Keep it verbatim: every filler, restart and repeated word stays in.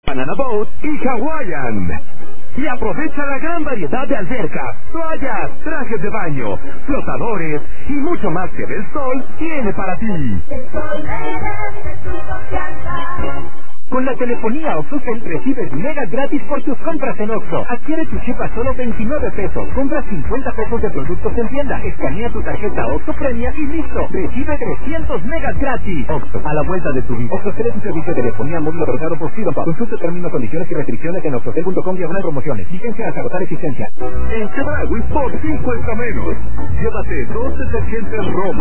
Banana Boat y Hawaiian. Y aprovecha la gran variedad de albercas, toallas, trajes de baño, flotadores y mucho más que Del Sol tiene para ti. El Sol merece tu confianza. Con la telefonía OxoCell recibes megas gratis por tus compras en Oxxo. Adquiere tu chip a solo veintinueve pesos. Compra cincuenta pesos de productos en tienda. Escanea tu tarjeta Oxxo Premia y listo. Recibe trescientos megas gratis. Oxxo, a la vuelta de tu vida. OxoCell es un servicio de telefonía móvil otorgado por Sidopa. Consulta términos, condiciones y restricciones en oxocell punto com diagonal promociones. Vigencia hasta agotar existencia. En Chedraui por cinco extra menos. Llévate dos detergentes Roma.